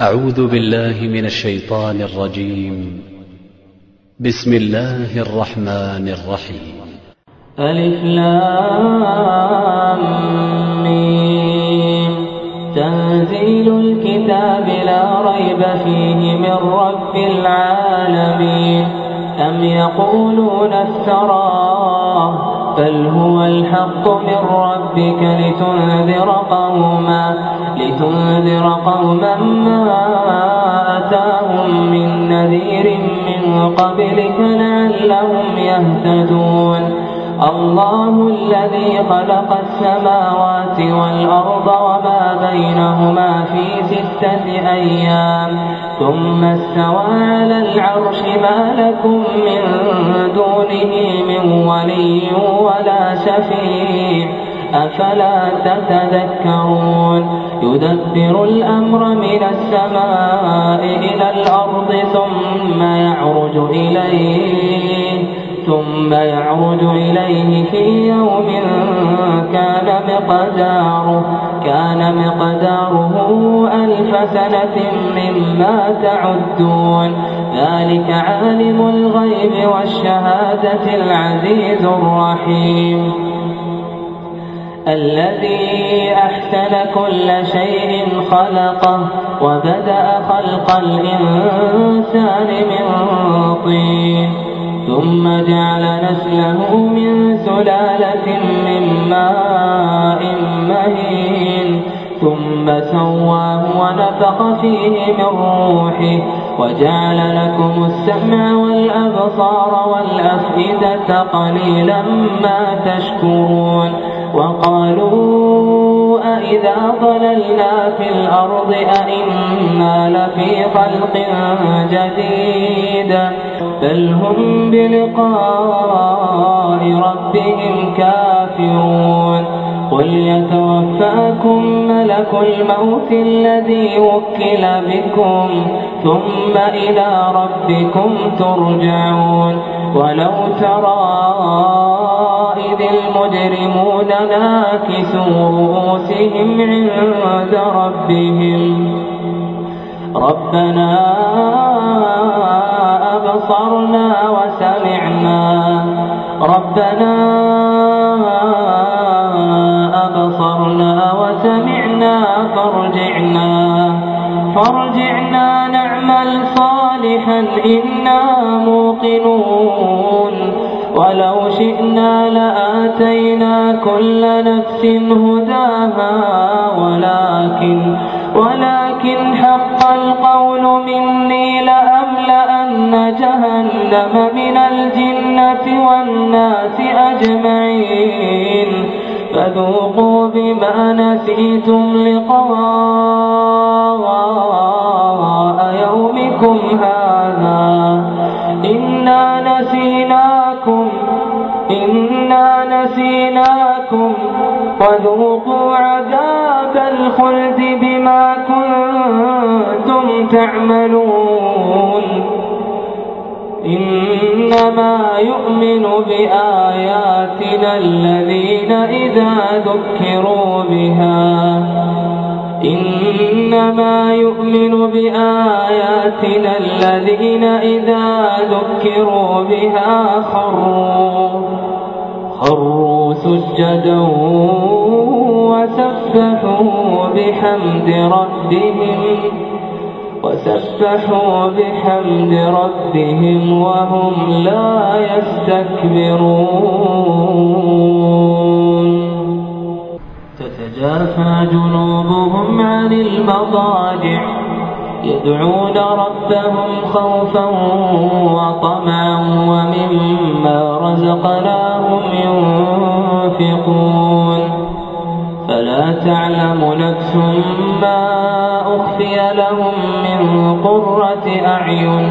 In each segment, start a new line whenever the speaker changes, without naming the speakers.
أعوذ بالله من الشيطان الرجيم. بسم الله الرحمن الرحيم.
ألف لام ميم. تنزيل الكتاب لا ريب فيه من رب العالمين. أم يقولون افتراه بل هو الحق من ربك لتنذر قوما ما أتاهم من نذير من قبلك لعلهم يهتدون. الله الذي خلق السماوات والأرض وما بينهما في 6 أيام ثم استوى على العرش ما لكم من دونه من ولي ولا شفيع أفلا تتذكرون. يدبر الأمر من السماء إلى الأرض ثم يعرج إليه في يوم كان مقداره 1000 سنة مما تعدون. ذلك عالم الغيب والشهادة العزيز الرحيم الذي أحسن كل شيء خلقه وبدأ خلق الإنسان من طين ثم جعل نسله من سلالة من ماء مهين ثم سواه ونفخ فيه من روحه وجعل لكم السمع والأبصار والأفئدة قليلا ما تشكرون. وقالوا أإذا ضللنا في الأرض أإنا لفي خلق جديد بل هم بلقاء ربهم كافرون. قل يتوفاكم ملك الموت الذي وكل بكم ثم إلى ربكم ترجعون. ولو ترى إذ المجرمون ناكسوا رؤوسهم عند ربهم ربنا أبصرنا وسمعنا فارجعنا نعمل صالحا إنا موقنون. ولو شئنا لآتينا كل نفس هداها ولكن حق القول مني لأملأن جهنم من الجنة والناس أجمعين. فذوقوا بما نسيتم لقاء يومكم هذا إنا نسيناكم وذوقوا عذاب الخلد بما كنتم تعملون. إنما يؤمن بآياتنا الذين إذا ذكروا بها خروا سجدا وسبحوا بحمد ربهم وهم لا يستكبرون. تتجافى جنوبهم عن المضاجع يدعون ربهم خوفا وطمعا ومما رزقناهم ينفقون. فلا تعلم نفس ما أخفي لهم من قرة أعين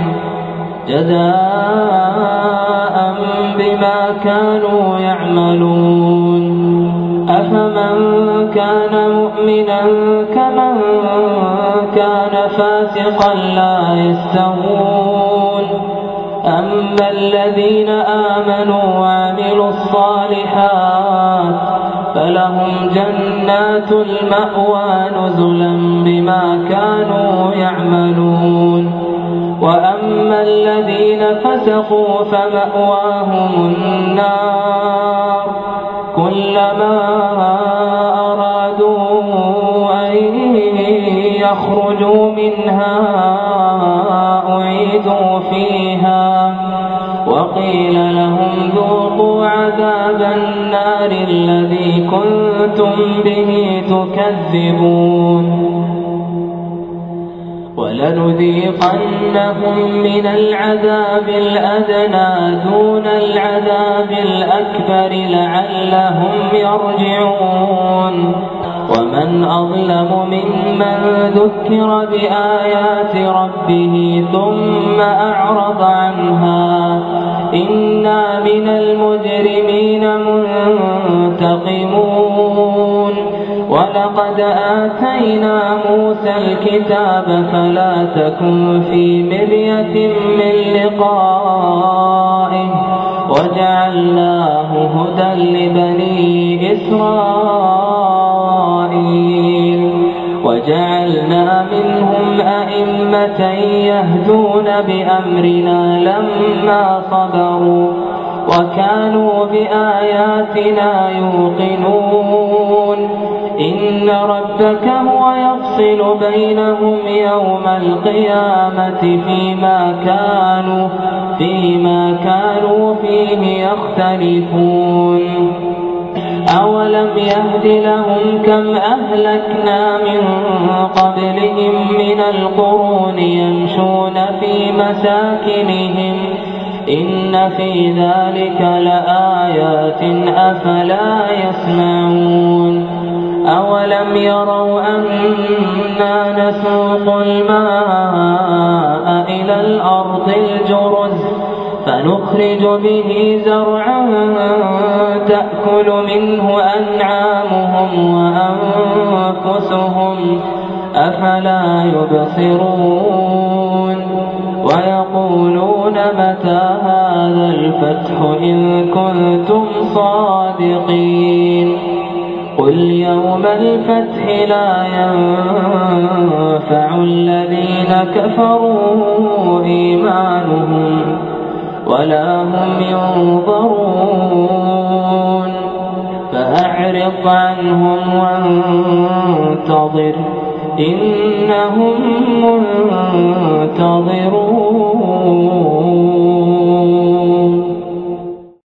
جزاء بما كانوا يعملون. أفمن كان مؤمنا كمن كان فاسقا لا يستوون. أما الذين آمنوا وعملوا الصالحات فلهم جنات المأوى نزلا بما كانوا يعملون وأما الذين فسقوا فمأواهم النار كلما أرادوا أن يخرجوا منها أعيدوا فيها وقيل لهم ذوقوا عذاب النار الذي كنتم به تكذبون ولنذيقنهم من العذاب الأدنى دون العذاب الأكبر لعلهم يرجعون ومن أظلم ممن ذكر بآيات ربه ثم أعرض عنها إنا من المجرمين منتقمون ولقد آتينا موسى الكتاب فلا تكن في مرية من لقائه وجعلناه هدى لبني إسرائيل وجعلنا منهم أئمة يهدون بأمرنا لما صبروا وكانوا بآياتنا يوقنون إن ربك هو يفصل بينهم يوم القيامة فيما كانوا فيه يختلفون أولم يهد لهم كم أهلكنا من قبلهم من القرون يمشون في مساكنهم إن في ذلك لآيات أفلا يسمعون أولم يروا أنا نسوق الماء إلى الأرض الجرز فنخرج به زرعا تأكل منه أنعامهم وأنفسهم أفلا يبصرون ويقولون متى هذا الفتح إن كنتم صادقين قل يوم الفتح لا ينفع الذين كفروا إيمانهم ولا هم ينظرون فأعرض عنهم وانتظر إنهم منتظرون